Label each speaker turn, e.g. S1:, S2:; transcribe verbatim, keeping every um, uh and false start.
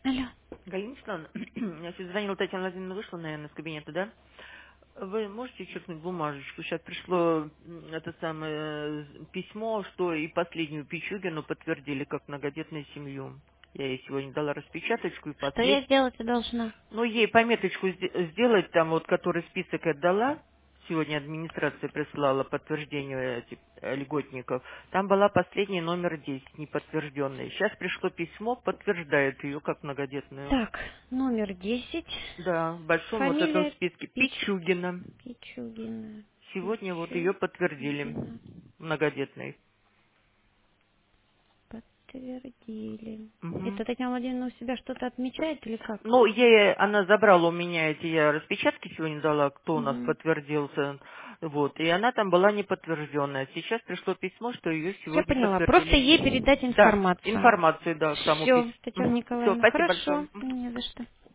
S1: Алло.
S2: Галина Ивановна, я сейчас звонила, Татьяна Владимировна вышла, наверное, из кабинета, да? Вы можете черкнуть бумажечку? Сейчас пришло м, это самое э, письмо, что и последнюю Пичугину подтвердили как многодетную семью. Я ей сегодня дала распечаточку и
S1: Что я
S2: послед...
S1: сделать должна?
S2: Ну, ей пометочку сде- сделать, там вот, который список отдала, сегодня администрация прислала подтверждение этих э, льготников, там была последний номер десять, неподтвержденный. Сейчас пришло письмо, подтверждает ее как многодетную.
S1: Так, номер десять.
S2: Да, в большом вот этом
S1: Фамилия
S2: списке
S1: Пич...
S2: Пичугина.
S1: Пичугина.
S2: Сегодня вот ее подтвердили,
S1: Пичугина.
S2: многодетной.
S1: Подтвердили.
S2: Мгм.
S1: Это Татьяна Владимировна у себя что-то отмечает или как?
S2: Ну, ей она забрала у меня эти, я распечатки сегодня дала, кто у нас
S1: Угу.
S2: подтвердился, вот, и она там была неподтвержденная. Сейчас пришло письмо, что ее
S1: Я
S2: сегодня
S1: поняла. Просто
S2: подтвердили.
S1: ей передать
S2: Да,
S1: информацию.
S2: информацию, да, к тому
S1: Все,
S2: письму.
S1: Татьяна
S2: Все,
S1: Николаевна,
S2: спасибо большое.
S1: хорошо.
S2: Мгм.
S1: Не за что.